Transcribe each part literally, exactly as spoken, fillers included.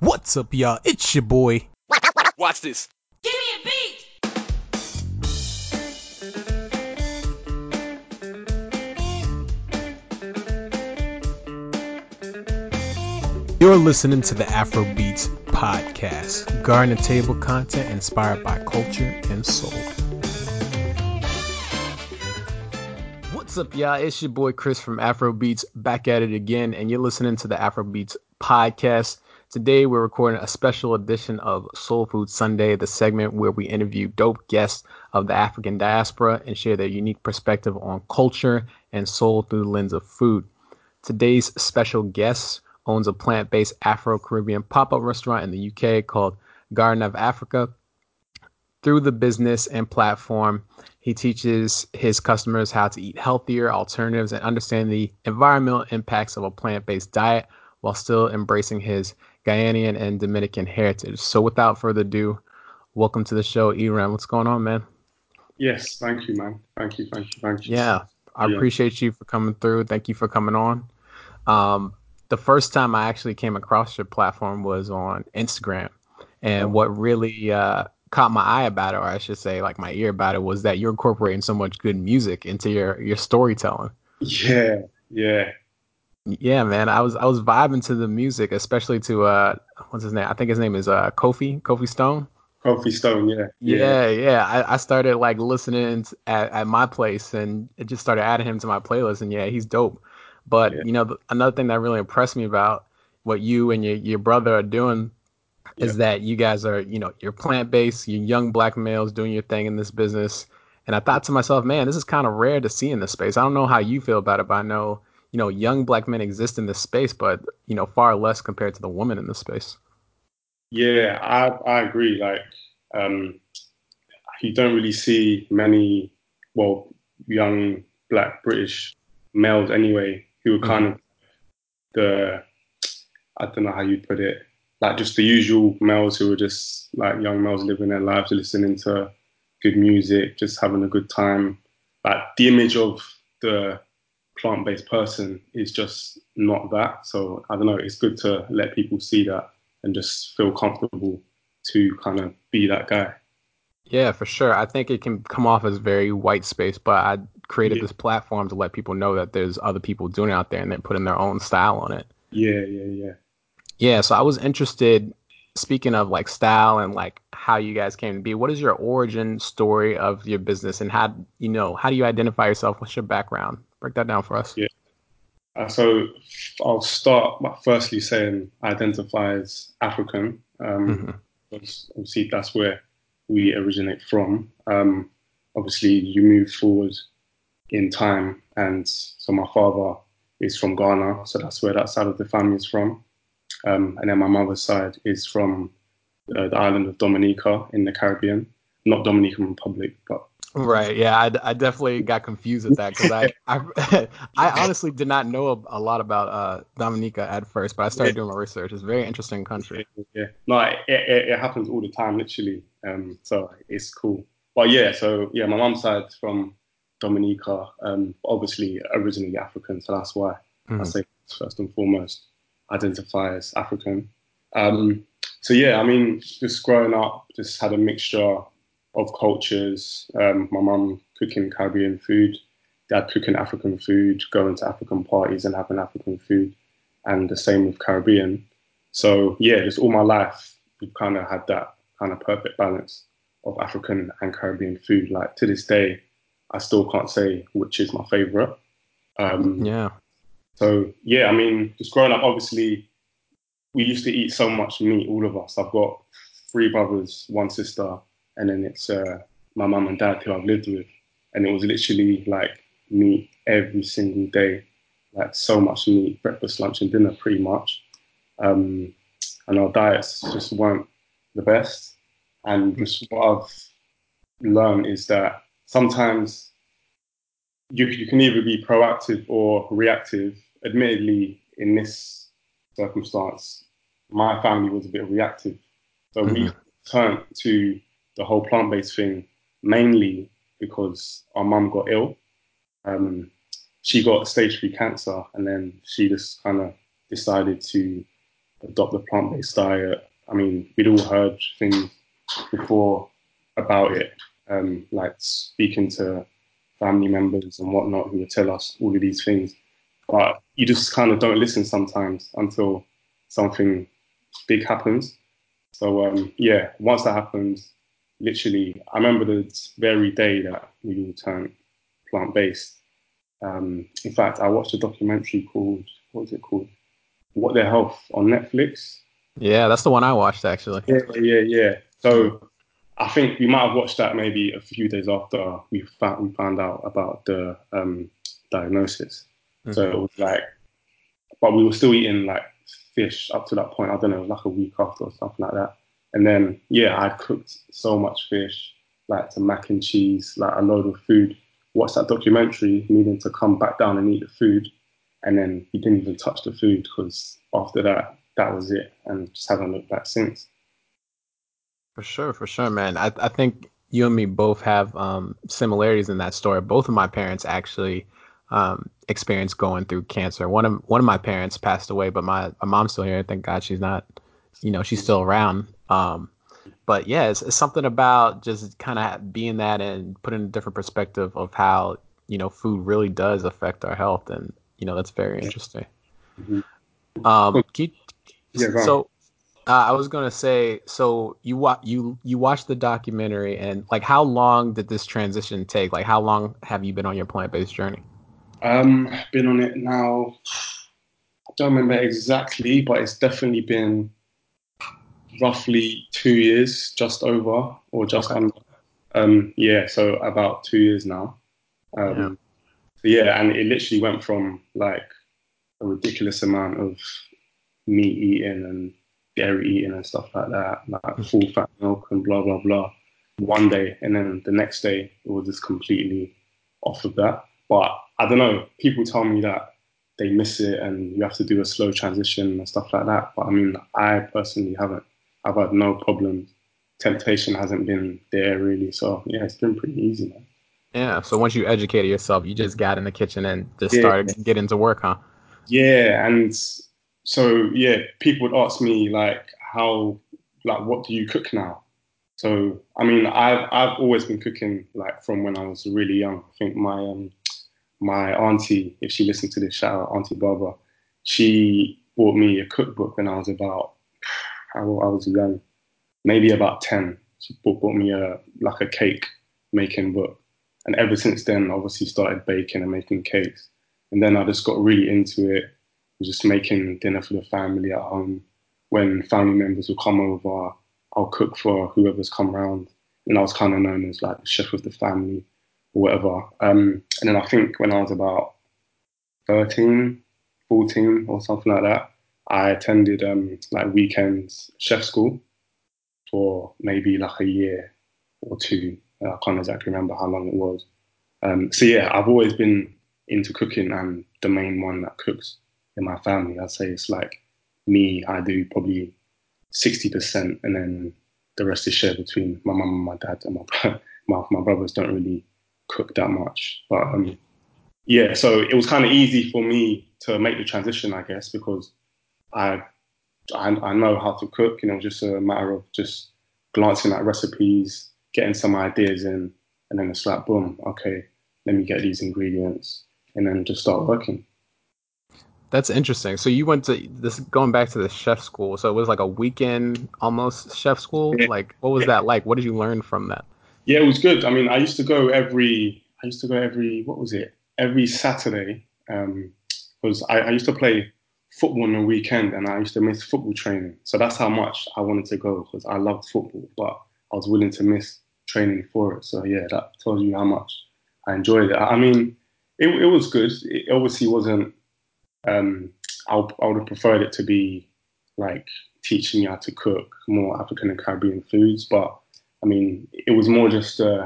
What's up, y'all? It's your boy. Watch this. Give me a beat! You're listening to the Afrobeats podcast, garden table content inspired by culture and soul. What's up, y'all? It's your boy Chris from Afrobeats, back at it again, and you're listening to the Afrobeats podcast. Today, we're recording a special edition of Soul Food Sunday, the segment where we interview dope guests of the African diaspora and share their unique perspective on culture and soul through the lens of food. Today's special guest owns a plant-based Afro-Caribbean pop-up restaurant in the U K called Garden of Africa. Through the business and platform, he teaches his customers how to eat healthier alternatives and understand the environmental impacts of a plant-based diet while still embracing his Ghanaian and Dominican heritage. So without further ado, welcome to the show, Eran. What's going on, man? Yes, thank you, man. Thank you, thank you, thank you. Yeah, I Yeah. appreciate you for coming through. Thank you for coming on. Um, the first time I actually came across your platform was on Instagram. And Oh. what really uh, caught my eye about it, or I should say like my ear about it, was that you're incorporating so much good music into your, your storytelling. Yeah, yeah. Yeah, man. I was I was vibing to the music, especially to uh what's his name? I think his name is uh Kofi, Kofi Stone. Kofi Stone, yeah, Yeah, yeah. I, I started like listening t- at, at my place and it just started adding him to my playlist, and yeah, he's dope. But Yeah. you know, th- another thing that really impressed me about what you and your, your brother are doing is Yeah. that you guys are, you know, you're plant-based, you're young black males doing your thing in this business. And I thought to myself, man, this is kind of rare to see in this space. I don't know how you feel about it, but I know, you know, young black men exist in this space, but, you know, far less compared to the women in this space. Yeah, I I agree. Like, um, you don't really see many, well, young black British males anyway, who are kind Mhm. of the, I don't know how you put it, like just the usual males who are just like young males living their lives, listening to good music, just having a good time. Like the image of the plant-based person is just not that. So I don't know. It's good to let people see that and just feel comfortable to kind of be that guy. Yeah, for sure. I think it can come off as very white space, but I created Yeah, this platform to let people know that there's other people doing it out there and they're putting their own style on it. yeah, yeah, yeah. Yeah, so I was interested, speaking of like style and like how you guys came to be, what is your origin story of your business and how, you know, how do you identify yourself? What's your background? Break that down for us. Yeah. Uh, so I'll start by firstly saying I identify as African. Um, Hmm. because obviously that's where we originate from. Um, obviously, you move forward in time, and so my father is from Ghana, so that's where that side of the family is from. Um, and then my mother's side is from uh, the island of Dominica in the Caribbean, not Dominican Republic, but Right. Yeah, I, I definitely got confused with that because I, I I honestly did not know a, a lot about uh, Dominica at first, but I yeah, started doing my research. It's a very interesting country. yeah, yeah. No, it, it, it happens all the time, literally. Um, so it's cool. But yeah, so yeah, my mum's side's from Dominica, um, obviously originally African, so that's why I Hmm. say first and foremost identify as African. Um, so yeah, I mean, just growing up, just had a mixture of cultures. Um, my mum cooking Caribbean food, dad cooking African food, going to African parties and having African food, and the same with Caribbean. So yeah, just all my life we've kind of had that kind of perfect balance of African and Caribbean food. Like to this day, I still can't say which is my favorite. Um, Yeah. so yeah, I mean, just growing up, obviously we used to eat so much meat, all of us. I've got three brothers, one sister, and then it's uh, my mum and dad who I've lived with, and it was literally like meat every single day, like so much meat, breakfast, lunch, and dinner, pretty much. Um, and our diets just weren't the best. And just what I've learned is that sometimes you, you can either be proactive or reactive. Admittedly, in this circumstance, my family was a bit reactive. So we Hmm. turned to the whole plant based thing mainly because our mum got ill. Um, she got stage three cancer, and then she just kind of decided to adopt the plant-based diet. I mean, we'd all heard things before about it, um, like speaking to family members and whatnot who would tell us all of these things. But you just kind of don't listen sometimes until something big happens. So um, yeah, once that happens, literally, I remember the very day that we all turned plant-based. Um, in fact, I watched a documentary called, what was it called? What the Health on Netflix. Yeah, that's the one I watched actually. Yeah, yeah, yeah. Mm. So I think we might have watched that maybe a few days after we found we found out about the um, diagnosis. So Mm-hmm. it was like, but we were still eating like fish up to that point. I don't know, like a week after or something like that. And then yeah, I cooked so much fish, like to mac and cheese, like a load of food. Watched that documentary, needing to come back down and eat the food, and then we didn't even touch the food because after that, that was it, and just haven't looked back since. For sure, for sure, man. I I think you and me both have um, similarities in that story. Both of my parents actually um, experienced going through cancer. One of one of my parents passed away, but my, my mom's still here. Thank God she's not, you know, she's still around. Um, but yeah, it's, it's something about just kind of being that and putting a different perspective of how, you know, food really does affect our health, and you know that's very interesting. Mm-hmm. Um, can you, Yeah, go on. so uh, I was gonna say, so you wa- you you watched the documentary, and like, how long did this transition take? Like, how long have you been on your plant-based journey? Um, been on it now. I don't remember exactly, but it's definitely been roughly two years, just over or just Okay. under. Um, yeah, so about two years now. Yeah. Um, so yeah, and it literally went from like a ridiculous amount of meat eating and dairy eating and stuff like that, like full fat milk and blah blah blah, one day, and then the next day it was just completely off of that. But I don't know. People tell me that they miss it and you have to do a slow transition and stuff like that. But I mean, I personally haven't. I've had no problems. Temptation hasn't been there really. So yeah, it's been pretty easy, man. Yeah. So once you educated yourself, you just got in the kitchen and just Yeah, started getting to work, huh? yeah, and so yeah, people would ask me like, how, like, what do you cook now? So I mean, I've I've always been cooking like from when I was really young. I think my um my auntie, if she listened to this, shout out Auntie Barbara, she bought me a cookbook when I was about, how I was young, maybe about ten. She bought, bought me a like a cake making book, and ever since then, obviously started baking and making cakes. And then I just got really into it, just making dinner for the family at home. When family members will come over, I'll cook for whoever's come around, and I was kind of known as like the chef of the family or whatever. Um, and then I think when I was about thirteen, fourteen, or something like that, I attended um, like weekends chef school for maybe like a year or two. I can't exactly remember how long it was. Um, so yeah, I've always been into cooking and the main one that cooks in my family. I'd say it's like me, I do probably sixty percent and then the rest is shared between my mum and my dad and my, my, my brothers don't really cook that much. But um, yeah, so it was kind of easy for me to make the transition, I guess, because I I, I know how to cook. You know, just a matter of just glancing at recipes, getting some ideas in, and then it's like, boom, okay, let me get these ingredients, and then just start working. That's interesting. So you went to this, going back to the chef school. So it was like a weekend almost chef school. Yeah, Like, what was that like? What did you learn from that? yeah, it was good. I mean, I used to go every, I used to go every, what was it? Every Saturday, um, because I, I used to play football on the weekend, and I used to miss football training. So that's how much I wanted to go because I loved football, but I was willing to miss training for it. So yeah, that tells you how much I enjoyed it. I mean, it, it was good. It obviously wasn't. Um, I, I would have preferred it to be like teaching me how to cook more African and Caribbean foods, but I mean, it was more just uh,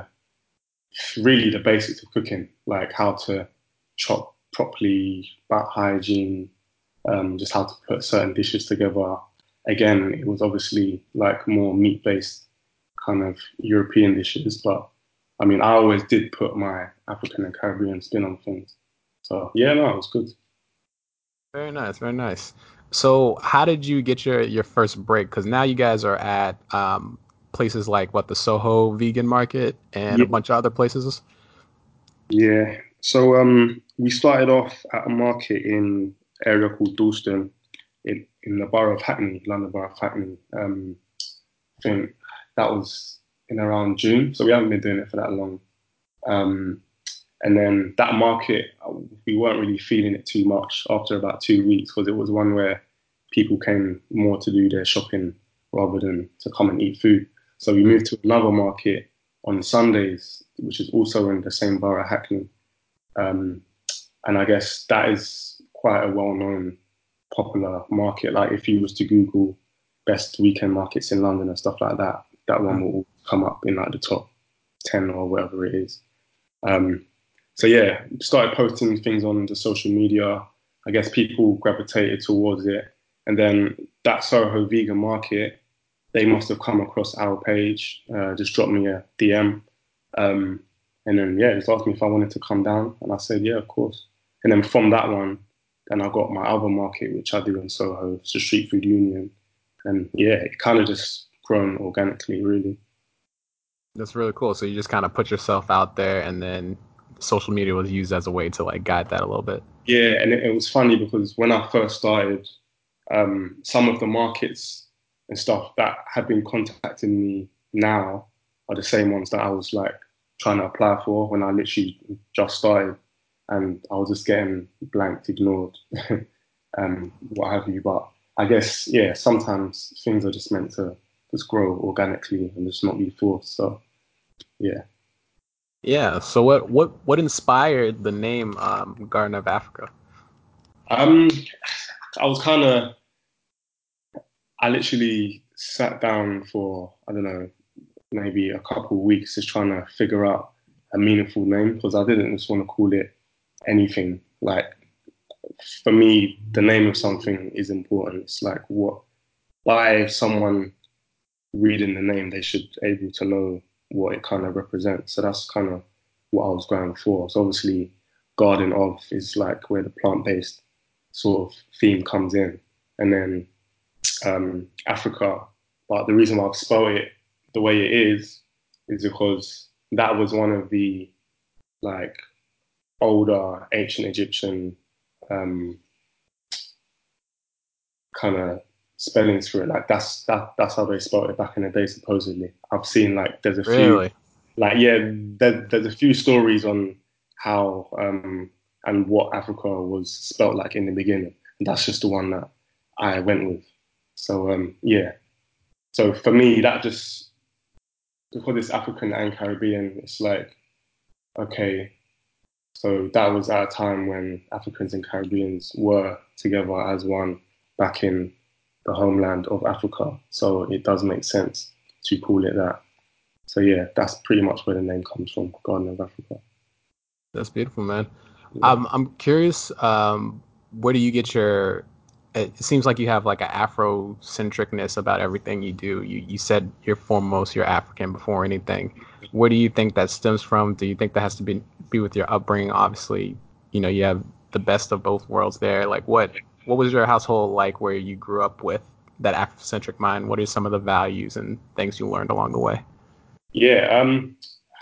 really the basics of cooking, like how to chop properly, about hygiene, um, just how to put certain dishes together. Again, it was obviously like more meat based kind of European dishes, but I mean, I always did put my African and Caribbean spin on things. So yeah, no, it was good. Very nice, very nice. So how did you get your your first break? Because now you guys are at um, places like what the Soho Vegan Market and a Yeah, bunch of other places. yeah. So um, we started off at a market in an area called Dalston in, in the borough of Hackney, London borough of Hackney. Um, I think that was in around June, so we haven't been doing it for that long. Um, and then that market, uh, we weren't really feeling it too much after about two weeks because it was one where people came more to do their shopping rather than to come and eat food. So we Mm. moved to another market on Sundays, which is also in the same borough, Hackney. Um, and I guess that is quite a well-known, popular market. Like if you was to Google best weekend markets in London and stuff like that, that one will come up in like the top ten or whatever it is. Um, so yeah, started posting things on the social media. I guess people gravitated towards it, and then that Soho Vegan Market, they must have come across our page, uh, just dropped me a D M, um, and then yeah, just asked me if I wanted to come down, and I said yeah, of course. And then from that one, then I got my other market, which I do in Soho, it's the Street Food Union, and yeah, it kind of just grown organically, really. That's really cool. So you just kind of put yourself out there, and then social media was used as a way to like guide that a little bit. Yeah, and it, it was funny because when I first started, um, some of the markets and stuff that have been contacting me now are the same ones that I was like trying to apply for when I literally just started, and I was just getting blanked, ignored, um, what have you. But I guess yeah, sometimes things are just meant to just grow organically and just not be forced. So yeah. Yeah. So what what what inspired the name um, Garden of Africa? Um, I was kind of I literally sat down for I don't know maybe a couple of weeks just trying to figure out a meaningful name because I didn't just want to call it anything. Like for me, the name of something is important. It's like what by someone reading the name, they should be able to know what it kind of represents. So that's kind of what I was going for. So obviously, Garden of is like where the plant-based sort of theme comes in, and then um, Africa. But the reason why I've spelled it the way it is is because that was one of the like older ancient Egyptian um, kind of spellings for it. Like that's that that's how they spelled it back in the day. Supposedly, I've seen like there's a few Really? like yeah there, there's a few stories on how um, and what Africa was spelled like in the beginning. And that's just the one that I went with. So um, yeah. So for me, that just because it's African and Caribbean, it's like okay. So that was at a time when Africans and Caribbeans were together as one back in the homeland of Africa. So it does make sense to call it that. So yeah, that's pretty much where the name comes from, Garden of Africa. That's beautiful, man. Yeah. Um, I'm curious, um, where do you get your? It seems like you have like an Afro-centricness about everything you do. You you said you're foremost you're African before anything. Where do you think that stems from? Do you think that has to be be with your upbringing? Obviously, you know you have the best of both worlds there. Like what what was your household like where you grew up with that Afrocentric mind? What are some of the values and things you learned along the way? Yeah, um,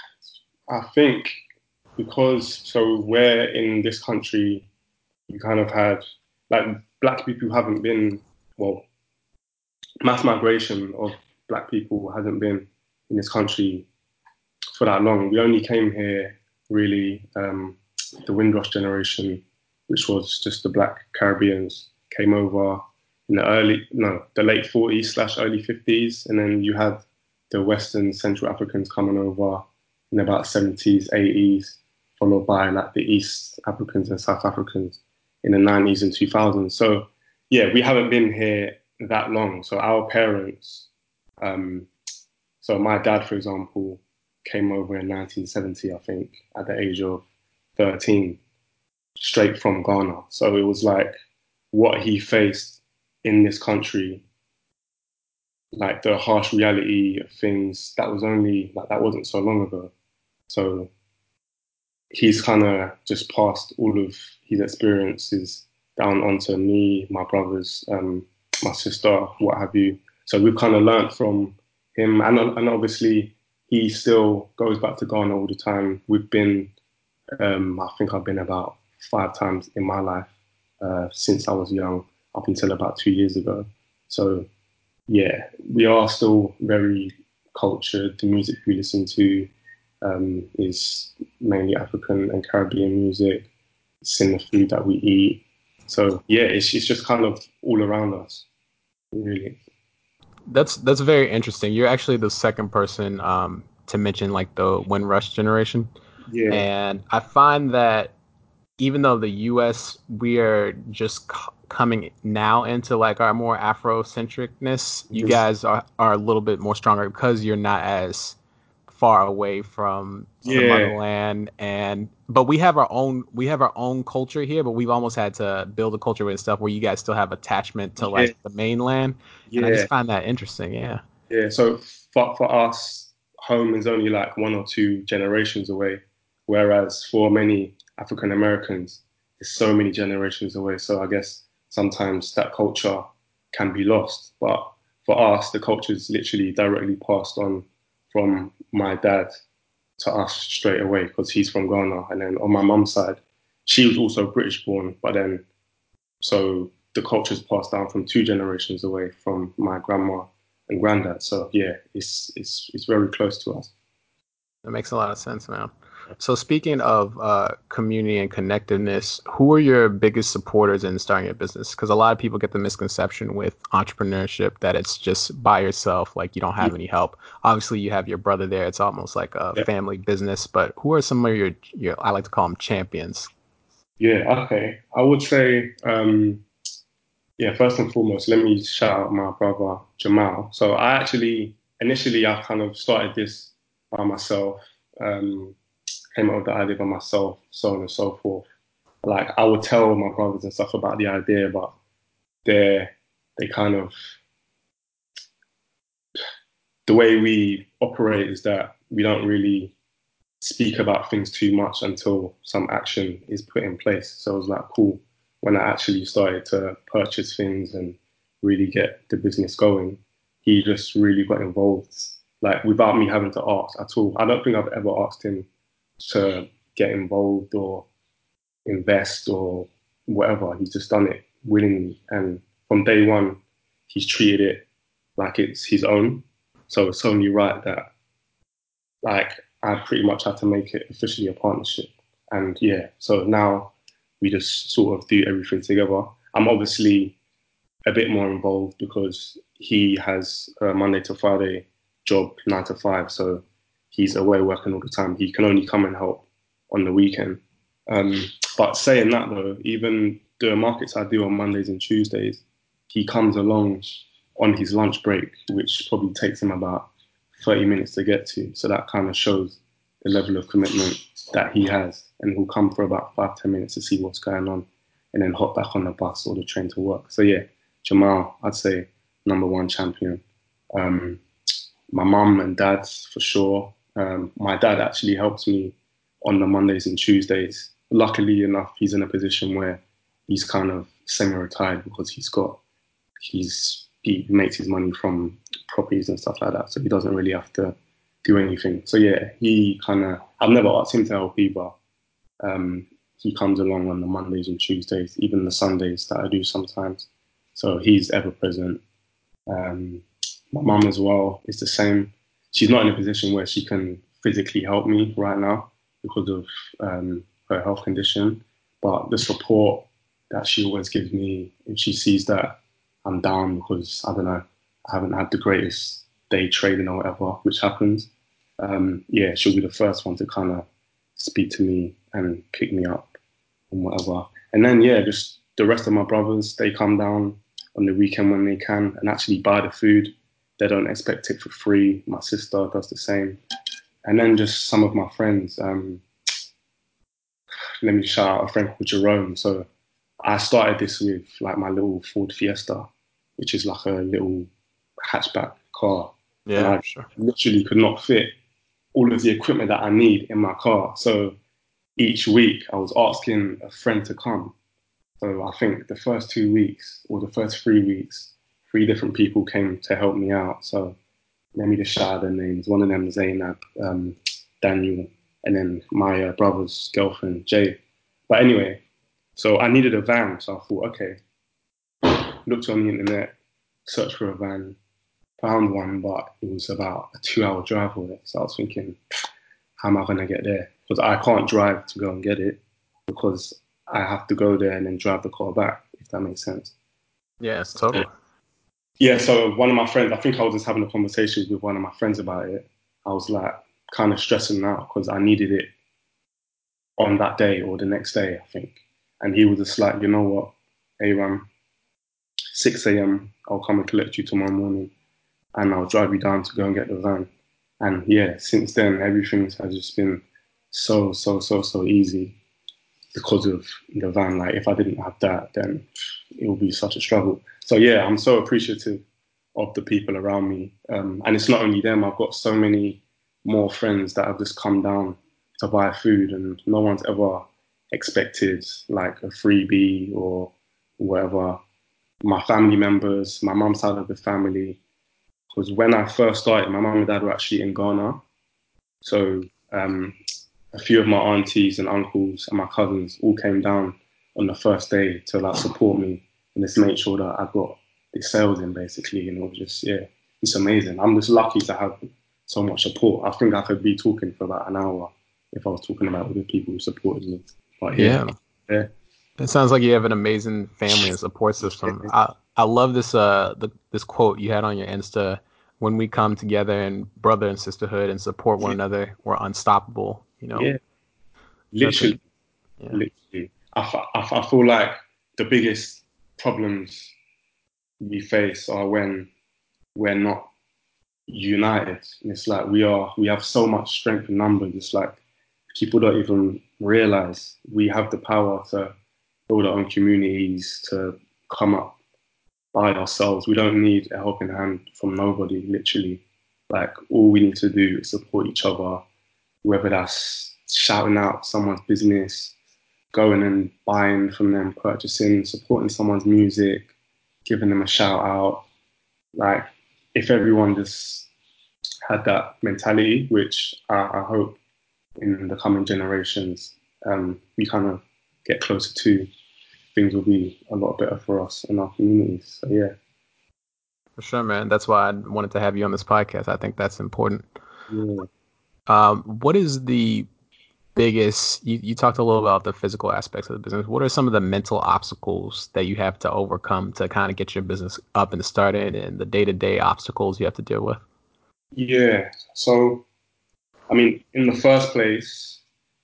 I think because so where in this country you kind of had like black people haven't been well mass migration of black people hasn't been in this country for that long. We only came here really um, the Windrush generation, which was just the black Caribbeans came over in the early no the late forties slash early fifties, and then you had the Western Central Africans coming over in about seventies, eighties, followed by like the East Africans and South Africans in the nineties and two thousands. So yeah, we haven't been here that long. So our parents, um, so my dad, for example, came over in nineteen seventy, I think, at the age of thirteen, straight from Ghana. So it was like what he faced in this country, like the harsh reality of things that was only like that wasn't so long ago. So he's kind of just passed all of his experiences down onto me, my brothers, um, my sister, what have you. So we've kind of learnt from him, and and obviously he still goes back to Ghana all the time. We've been, um, I think I've been about five times in my life uh, since I was young, up until about two years ago. So yeah, we are still very cultured. The music we listen to um, is mainly African and Caribbean music. It's in the food that we eat. So yeah, it's it's just kind of all around us, really. That's that's very interesting. You're actually the second person um, to mention like the Windrush generation, Yeah, and I find that even though the U S we are just c- coming now into like our more Afrocentricness, you mhm. guys are are a little bit more stronger because you're not as far away from the Yeah, motherland. And but we have our own we have our own culture here, but we've almost had to build a culture with stuff where you guys still have attachment to yeah, like the mainland, and I yeah, just find that interesting. Yeah. yeah. So for for us, home is only like one or two generations away, whereas for many African Americans, it's so many generations away. So I guess sometimes that culture can be lost. But for us, the culture is literally directly passed on from my dad to us straight away because he's from Ghana. And then on my mum's side, she was also British born, but then so the culture's passed down from two generations away from my grandma and granddad. So yeah, it's it's it's very close to us. That makes a lot of sense, man. So speaking of uh, community and connectiveness, who are your biggest supporters in starting a business? Because a lot of people get the misconception with entrepreneurship that it's just by yourself, like you don't Yeah, have any help. Obviously, you have your brother there; it's almost like a yeah, family business. But who are some of your, your I like to call them champions? yeah. Okay, I would say um, yeah. First and foremost, let me shout out my brother Jamal. So I actually initially I kind of started this by myself. Um, came up with the idea by myself, so on and so forth. Like I would tell my brothers and stuff about the idea, but they they kind of the way we operate is that we don't really speak about things too much until some action is put in place. So it was like cool when I actually started to purchase things and really get the business going. He just really got involved, like without me having to ask at all. I don't think I've ever asked him to get involved or invest or whatever. He's just done it willingly. And from day one, he's treated it like it's his own. So it's only right that like I pretty much had to make it officially a partnership. And yeah, so now we just sort of do everything together. I'm obviously a bit more involved because he has a Monday to Friday job, nine to five. So he's away working all the time. He can only come and help on the weekend. Um, but saying that though, even the markets I do on Mondays and Tuesdays, he comes along on his lunch break, which probably takes him about thirty minutes to get to. So that kind of shows the level of commitment that he has. And he'll come for about five, ten minutes to see what's going on and then hop back on the bus or the train to work. So yeah, Jamal, I'd say number one champion. Um, my mum and dad, for sure. Um, my dad actually helps me on the Mondays and Tuesdays. Luckily enough, he's in a position where he's kind of semi-retired because he's got he's he makes his money from properties and stuff like that, so he doesn't really have to do anything. So yeah, he kind of I've never asked him to help either. Um, he comes along on the Mondays and Tuesdays, even the Sundays that I do sometimes. So he's ever present. Um, my mum as well is the same. She's not in a position where she can physically help me right now because of um, her health condition, but the support that she always gives me if she sees that I'm down because I don't know, I haven't had the greatest day trading or whatever, which happens. Um, yeah, she'll be the first one to kind of speak to me and pick me up and whatever. And then yeah, just the rest of my brothers, they come down on the weekend when they can and actually buy the food. They don't expect it for free. My sister does the same. And then just some of my friends. Um, let me shout out a friend called Jerome. So I started this with like my little Ford Fiesta, which is like a little hatchback car. And Yeah, I sure. literally could not fit all of the equipment that I need in my car. So each week I was asking a friend to come. So I think the first two weeks or the first three weeks, three different people came to help me out. So let me just shout out their names. One of them is Zainab, um, Daniel, and then my uh, brother's girlfriend, Jay. But anyway, so I needed a van. So I thought, okay, looked on the internet, searched for a van, found one, but it was about a two hour drive away. So I was thinking, how am I going to get there? Because I can't drive to go and get it because I have to go there and then drive the car back, if that makes sense. Yeah, it's totally. Yeah, so one of my friends, I think I was just having a conversation with one of my friends about it. I was like kind of stressing out because I needed it on that day or the next day, I think. And he was just like, you know what, Aram, six a.m., I'll come and collect you tomorrow morning and I'll drive you down to go and get the van. And yeah, since then, everything has just been so, so, so, so easy because of the van. Like, if I didn't have that, then it would be such a struggle. So yeah, I'm so appreciative of the people around me. Um, and it's not only them, I've got so many more friends that have just come down to buy food and no one's ever expected like a freebie or whatever. My family members, my mum's side of the family, because when I first started, my mum and dad were actually in Ghana. So um, a few of my aunties and uncles and my cousins all came down on the first day to like support me and just make sure that I got the sales in basically. And it was just, yeah, it's amazing. I'm just lucky to have so much support. I think I could be talking for about an hour if I was talking about all the people who supported me. But yeah, Yeah. yeah. It sounds like you have an amazing family and support system. I, I love this uh the, this quote you had on your Insta. When we come together in brother and sisterhood and support one Yeah, another, we're unstoppable. You know, yeah. that's a Literally, yeah. literally. I, f- I, f- I feel like the biggest problems we face are when we're not united. And it's like we are, we have so much strength in numbers. It's like people don't even realize we have the power to build our own communities, to come up by ourselves. We don't need a helping hand from nobody, literally. Like all we need to do is support each other, whether that's shouting out someone's business, going and buying from them, purchasing, supporting someone's music, giving them a shout out. Like if everyone just had that mentality, which I, I hope in the coming generations um, we kind of get closer to, things will be a lot better for us in our communities. So yeah. For sure, man. That's why I wanted to have you on this podcast. I think that's important. Yeah. Um, what is the biggest, you, you talked a little about the physical aspects of the business. What are some of the mental obstacles that you have to overcome to kind of get your business up and started and the day-to-day obstacles you have to deal with? Yeah. So, I mean, in the first place,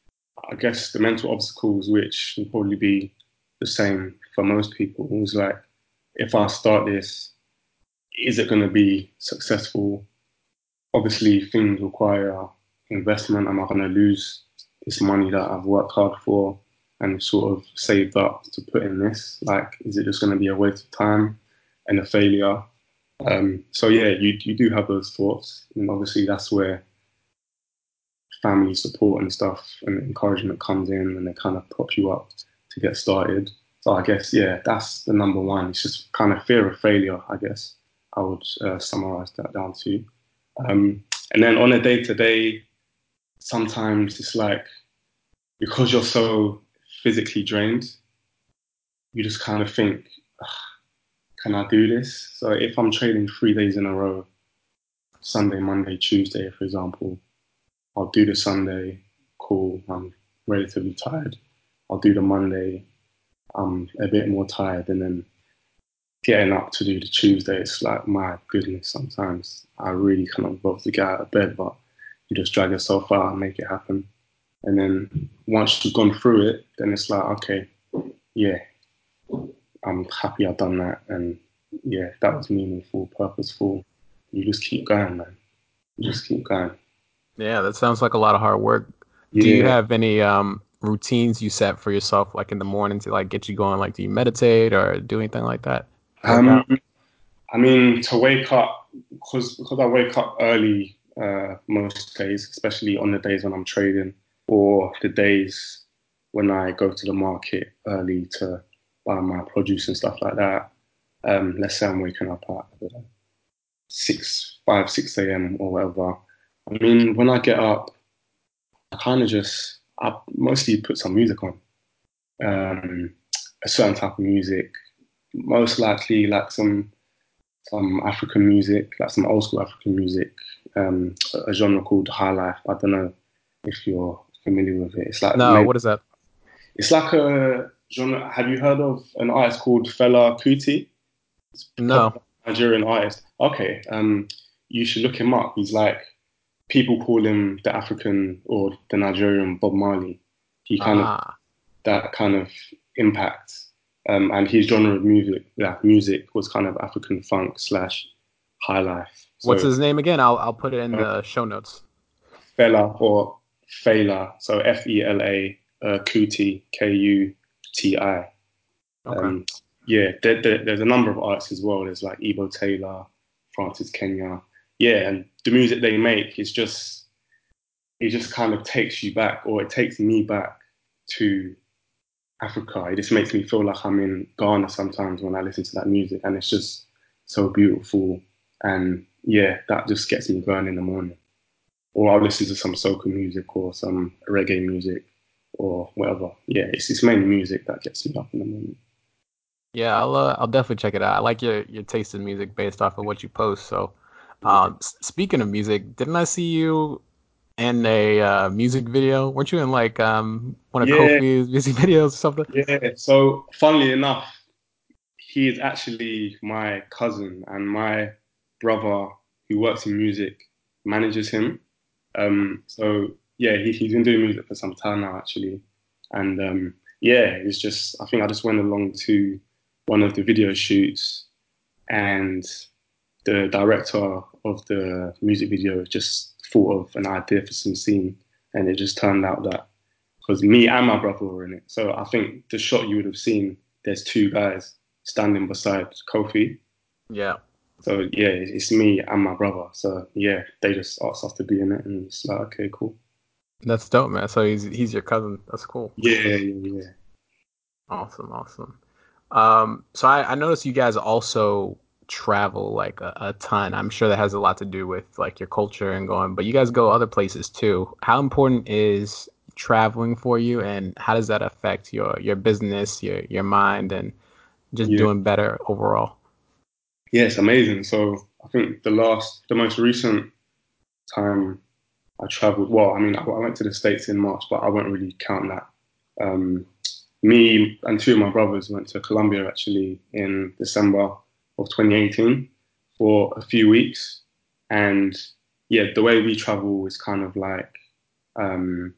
I guess the mental obstacles, which will probably be the same for most people, is like, if I start this, is it going to be successful? Obviously, things require investment. Am I going to lose this money that I've worked hard for and sort of saved up to put in this? Like, is it just going to be a waste of time and a failure? Um, so yeah, you you do have those thoughts, and obviously that's where family support and stuff and encouragement comes in, and they kind of prop you up to get started. So I guess yeah, that's the number one. It's just kind of fear of failure. I guess I would uh, summarize that down to. Um, and then on a day to day, sometimes it's like because you're so physically drained, you just kind of think, "Ugh, can I do this? So if I'm training three days in a row, Sunday, Monday, Tuesday, for example, I'll do the Sunday, cool, I'm relatively tired. I'll do the Monday, I'm a bit more tired, and then getting up to do the Tuesday, it's like, my goodness, sometimes I really cannot bother to get out of bed, but you just drag yourself out and make it happen. And then once you've gone through it, then it's like, okay, yeah, I'm happy I've done that. And yeah, that was meaningful, purposeful. You just keep going, man. You just keep going. Yeah, that sounds like a lot of hard work. Do you Yeah. have any um, routines you set for yourself, like in the morning to like get you going? Like, do you meditate or do anything like that? Work Um, out? I mean, to wake up, because because I wake up early uh, most days, especially on the days when I'm trading or the days when I go to the market early to buy my produce and stuff like that. Um, let's say I'm waking up at uh, six, five, six a m or whatever. I mean, when I get up, I kind of just I mostly put some music on, um, a certain type of music, most likely like some some African music, like some old school African music, um, a genre called high life. I don't know if you're familiar with it. It's like No, maybe, what is that? it's like a genre. Have you heard of an artist called Fela Kuti? No. Popular Nigerian artist. Okay, um, you should look him up. He's like people call him the African or the Nigerian Bob Marley. He kind of Ah. that kind of impact. Um, and his genre of music, yeah, music was kind of African funk slash high life. What's So his name again? I'll I'll put it in uh, the show notes. Fela or Fela, so F E L A, uh, Kuti, K U T I. Okay. Um, yeah, there, there, there's a number of artists as well. There's like Ebo Taylor, Francis Kenya. Yeah, and the music they make is just, it just kind of takes you back, or it takes me back to Africa. It just makes me feel like I'm in Ghana sometimes when I listen to that music, and it's just so beautiful. And yeah, that just gets me going in the morning. Or I'll listen to some soca music or some reggae music or whatever. Yeah, it's it's mainly music that gets me up in the morning. Yeah, I'll uh, I'll definitely check it out. I like your your taste in music based off of what you post. So, Yeah, um, s- speaking of music, didn't I see you in a uh, music video? Weren't you in like um one of yeah, Kofi's music videos or something? yeah. So funnily enough, he is actually my cousin, and my brother who works in music manages him. Um, so yeah, he, he's been doing music for some time now, actually, and um, yeah, it's just I think I just went along to one of the video shoots, and the director of the music video just thought of an idea for some scene, and it just turned out that because me and my brother were in it, so I think the shot you would have seen, there's two guys standing beside Kofi. Yeah, So yeah, it's me and my brother. So yeah, they just asked us to be in it, and it's like, okay, cool. that's dope, man. So he's he's your cousin. That's cool. Yeah, yeah, yeah. Awesome, awesome. Um, so I, I noticed you guys also travel like a, a ton. I'm sure that has a lot to do with like your culture and going, but you guys go other places too. How important is traveling for you, and how does that affect your your business, your your mind, and just Yeah, doing better overall? yeah, it's amazing. So I think the last, the most recent time I traveled, well, I mean, I, I went to the States in March, but I won't really count that. Um, Me and two of my brothers went to Colombia actually in December of twenty eighteen for a few weeks. And yeah, the way we travel is kind of like, um,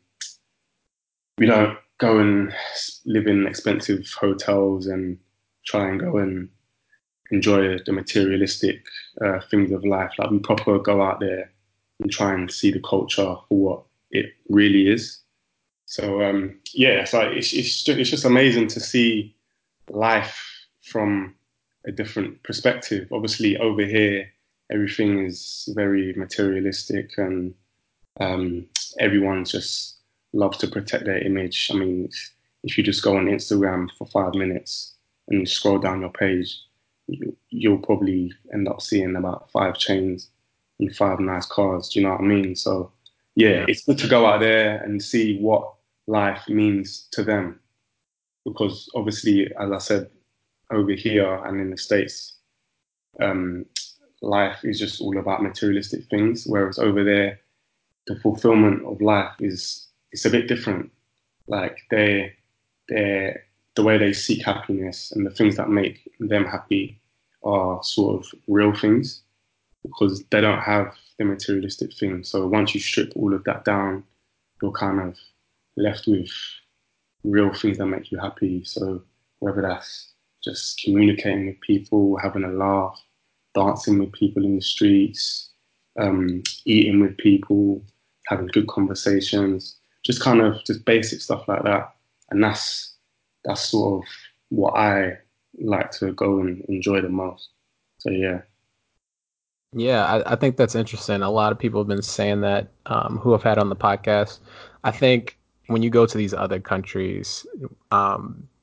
we don't go and live in expensive hotels and try and go and enjoy the materialistic uh, things of life. Like we proper go out there and try and see the culture for what it really is. So um, yeah, so it's it's just, it's just amazing to see life from a different perspective. Obviously, over here, everything is very materialistic, and um, everyone just loves to protect their image. I mean, if, if you just go on Instagram for five minutes and scroll down your page, you, you'll probably end up seeing about five chains and five nice cars. Do you know what I mean? So, yeah, Yeah. it's good to go out there and see what life means to them. Because obviously, as I said, over here and in the States, um, life is just all about materialistic things, whereas over there, the fulfillment of life is it's a bit different. Like they they the way they seek happiness and the things that make them happy are sort of real things because they don't have the materialistic things. So once you strip all of that down, you're kind of left with real things that make you happy. So whether that's just communicating with people, having a laugh, dancing with people in the streets, um, eating with people, having good conversations, just kind of just basic stuff like that. And that's that's sort of what I like to go and enjoy the most. So yeah, Yeah, I, I think that's interesting. A lot of people have been saying that um, who have had on the podcast. I think when you go to these other countries, um,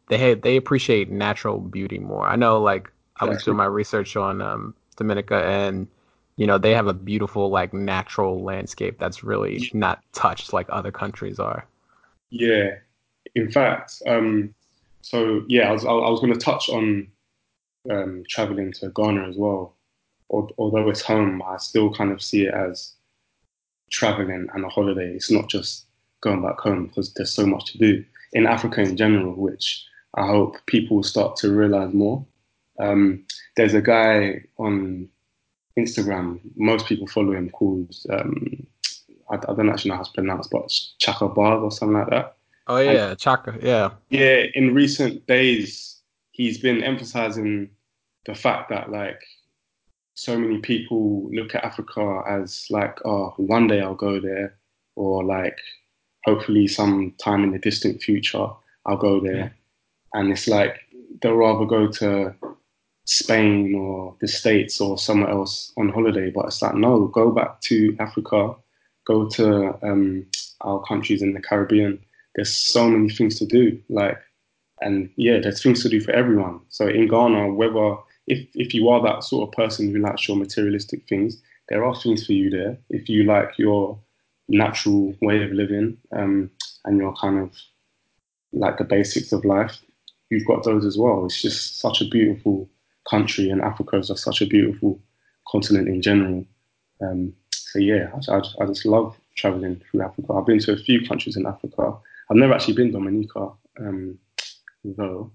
they they appreciate natural beauty more. I know, like I was Exactly. doing my research on um, Dominica, and you know they have a beautiful like natural landscape that's really not touched like other countries are. Yeah. In fact, um, so yeah, I was I was going to touch on um, traveling to Ghana as well. Al- Although it's home, I still kind of see it as traveling and a holiday. It's not just going back home because there's so much to do in Africa in general, which I hope people will start to realize more. Um, there's a guy on Instagram, most people follow him, called, um, I, I don't actually know how to pronounce, but it's Chaka Bar or something like that. Oh And yeah, Chaka. Yeah. yeah, in recent days, he's been emphasizing the fact that like so many people look at Africa as like, oh, one day I'll go there, or like hopefully sometime in the distant future I'll go there. And it's like they'll rather go to Spain or the States or somewhere else on holiday. But it's like, no, go back to Africa, go to um, our countries in the Caribbean. There's so many things to do. Like, and yeah, there's things to do for everyone. So in Ghana, whether if if you are that sort of person who likes your materialistic things, there are things for you there. If you like your natural way of living, um, and your kind of like the basics of life, you've got those as well. It's just such a beautiful country, and Africa is just such a beautiful continent in general. Um, so yeah, I, I, I just love traveling through Africa. I've been to a few countries in Africa. I've never actually been Dominica, um, though,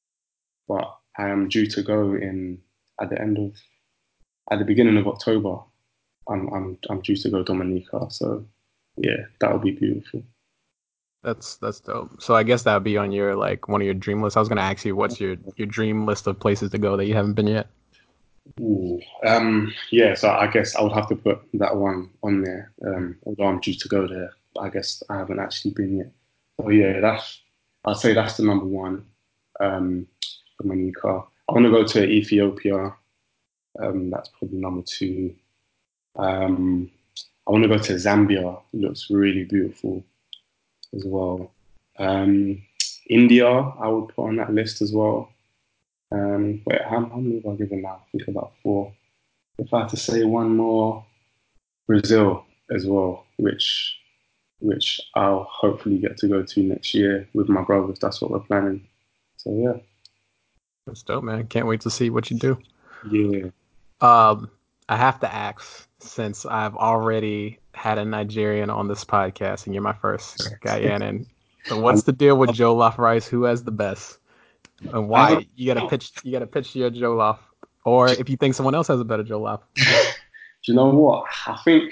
but I am due to go in at the end of at the beginning of October. I'm I'm I'm due to go Dominica, so yeah, that would be beautiful. That's that's dope. So I guess that would be on your like one of your dream lists. I was gonna ask you what's your your dream list of places to go that you haven't been yet. Ooh, um, yeah, so I guess I would have to put that one on there. Um, although I'm due to go there, but I guess I haven't actually been yet. So yeah, that's I'd say that's the number one. Um, Dominica. I want to go to Ethiopia. Um, that's probably number two. Um, I want to go to Zambia. It looks really beautiful as well. Um, India, I would put on that list as well. Um, wait, how, how many have I given now? I think about four. If I had to say one more, Brazil as well, which which I'll hopefully get to go to next year with my brothers. That's what we're planning. So yeah, That's dope, man. Can't wait to see what you do. yeah. Um, I have to ask since I've already had a Nigerian on this podcast, and you're my first Guyanan. So I, what's the deal with jollof rice? Who has the best, and I why? don't You gotta know. pitch. You gotta pitch your jollof, or if you think someone else has a better jollof. Do you know what? I think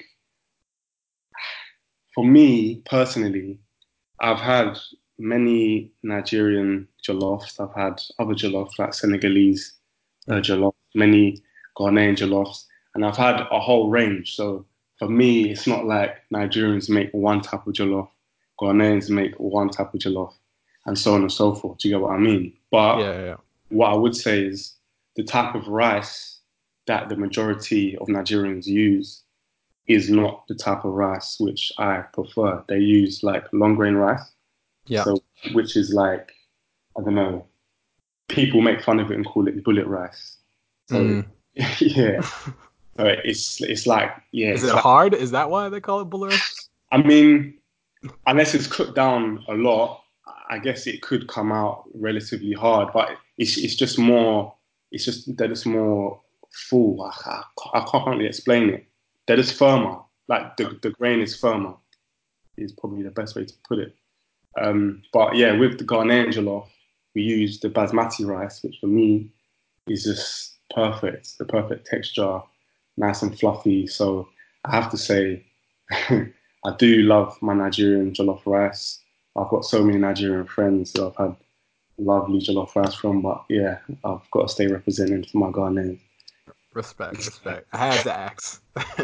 for me personally, I've had many Nigerian jollofs. I've had other jollof like Senegalese uh, Mm. jollof, many Ghanaian jollofs, and I've had a whole range. So for me, it's not like Nigerians make one type of jollof, Ghanaians make one type of jollof, and so on and so forth. Do you get what I mean? But Yeah, yeah, yeah. what I would say is the type of rice that the majority of Nigerians use is not the type of rice which I prefer. They use like long grain rice, Yeah. so which is like I don't know. People make fun of it and call it bullet rice. So Mm. yeah, so it's it's like yeah, Is it's it like hard? Is that why they call it bullet rice? I mean, unless it's cooked down a lot, I guess it could come out relatively hard. But it's it's just more. It's just they're just more full. I, I, I can't really explain it. They're just firmer. Like the the grain is firmer. Is probably the best way to put it. Um, but yeah, with the Ghanaian jollof, we use the basmati rice, which for me is just perfect. The perfect texture, nice and fluffy. So I have to say, I do love my Nigerian jollof rice. I've got so many Nigerian friends that I've had lovely jollof rice from, but yeah, I've got to stay representing for my Ghanaian. Respect, respect. I had to ask.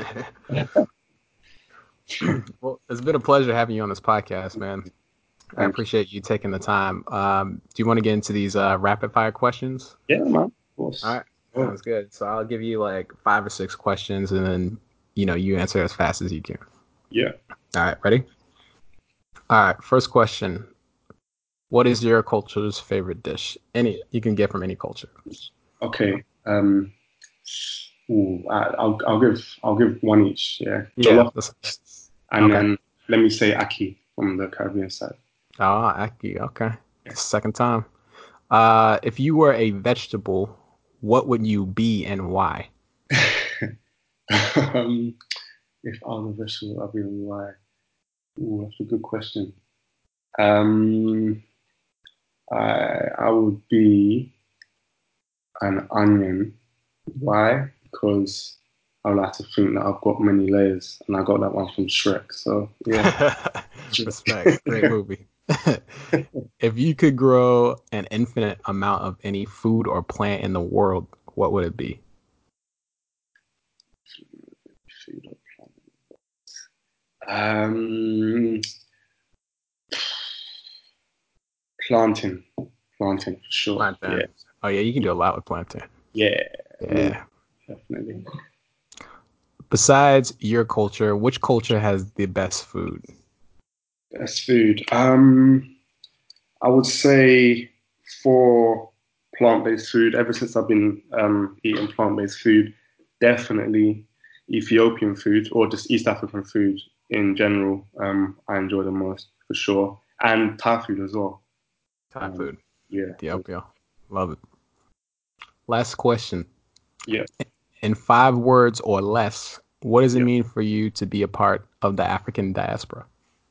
Well, it's been a pleasure having you on this podcast, man. I Thank you. appreciate you taking the time. Um, do you want to get into these uh, rapid fire questions? Yeah, man. Of All course. right, Oh, sounds good. So I'll give you like five or six questions, and then you know you answer as fast as you can. yeah. All right, ready? All right, first question: What is your culture's favorite dish? Any you can get from any culture. Okay. Um, ooh, I, I'll I'll give I'll give one each. Yeah. Yeah. Jollof, That's, and okay. then let me say ackee from the Caribbean side. Ah, ackee. Okay. Yeah. Second time. Uh, if you were a vegetable, what would you be and why? um, if I was a vegetable, I'd be why. Ooh, that's a good question. Um, I I would be an onion. Why? Because I like to think that I've got many layers, and I got that one from Shrek. So yeah. Respect. Great movie. If you could grow an infinite amount of any food or plant in the world, what would it be? Um, planting, planting for sure. Yeah, Plantain. Oh yeah, you can do a lot with plantain. yeah, me Yeah. definitely. Besides your culture, which culture has the best food? Best food. Um, I would say for plant-based food, ever since I've been um, eating plant-based food, definitely Ethiopian food or just East African food in general. Um, I enjoy the most for sure, and Thai food as well. Thai Um, food. yeah, Ethiopia. Love it. Last question. yeah, In five words or less, what does it yeah. mean for you to be a part of the African diaspora?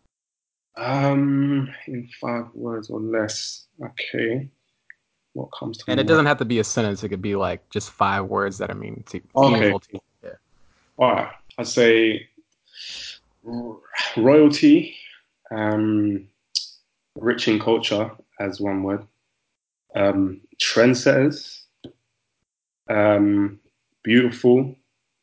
Um, in five words or less. Okay, what comes to And it mind? doesn't have to be a sentence. It could be like just five words that I mean to, Okay, meaningful to you. Yeah. all right. I'd say r- royalty, um, rich in culture as one word, um, trendsetters, um, beautiful,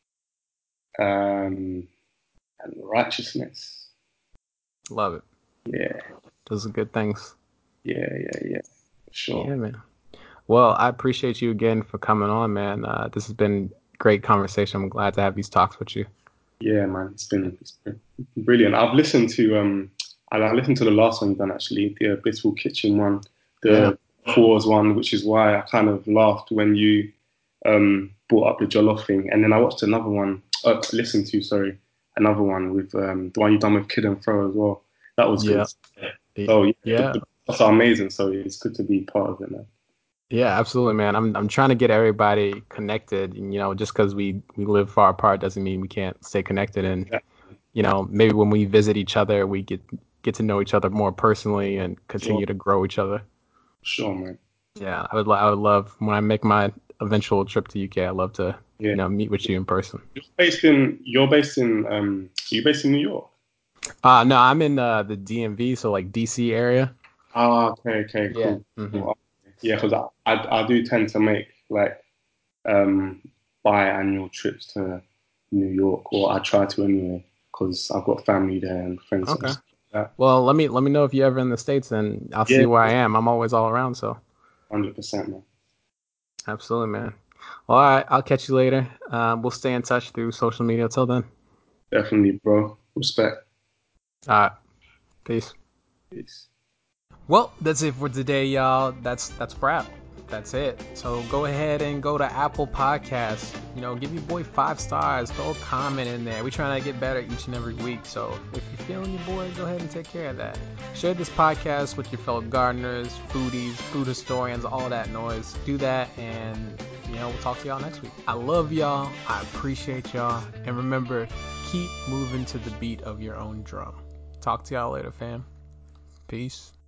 um, and righteousness. Love it. Yeah, Those are good things. yeah, yeah, yeah. Yeah, Sure. man. Well, I appreciate you again for coming on, man. Uh, this has been great conversation. I'm glad to have these talks with you. Yeah, man, it's been, it's been brilliant. I've listened to um, I, I listened to the last one you've done actually, the Blissful Kitchen one, Yeah. the Pause one, which is why I kind of laughed when you um brought up the Jollof thing, and then I watched another one, uh, listened to sorry, another one with um the one you done with Kid and Fro as well. That was good. Yeah. So yeah, the, Yeah. the that's amazing. So it's good to be part of it, man. Yeah, absolutely, man. I'm I'm trying to get everybody connected. And, you know, just because we we live far apart doesn't mean we can't stay connected. And Yeah, you know, maybe when we visit each other, we get get to know each other more personally and sure, continue to grow each other. sure, man. Yeah, I would lo- I would love when I make my eventual trip to U K. I'd love to Yeah, you know meet with you in person. you're based in you're based in um, are you based in New York? Uh no, I'm in uh, the D M V, so like D C area. Ah, okay, okay, Yeah. cool. Hmm. Cool. Yeah, because I, I I do tend to make like um biannual trips to New York, or I try to anyway, because I've got family there and friends and Okay. stuff like that. Well, let me let me know if you're ever in the States, and I'll see Yeah, where I am. I'm always all around, so one hundred percent, man. absolutely, man. Well, all right, I'll catch you later. Um, we'll stay in touch through social media. Till then, Definitely, bro. Respect. all right, peace. Peace. Well, that's it for today, y'all. That's that's wrap. That's it. So go ahead and go to Apple Podcasts. You know, give your boy five stars. Throw a comment in there. We're trying to get better each and every week. So if you're feeling your boy, go ahead and take care of that. Share this podcast with your fellow gardeners, foodies, food historians, all that noise. Do that, and you know, we'll talk to y'all next week. I love y'all. I appreciate y'all. And remember, keep moving to the beat of your own drum. Talk to y'all later, fam. Peace.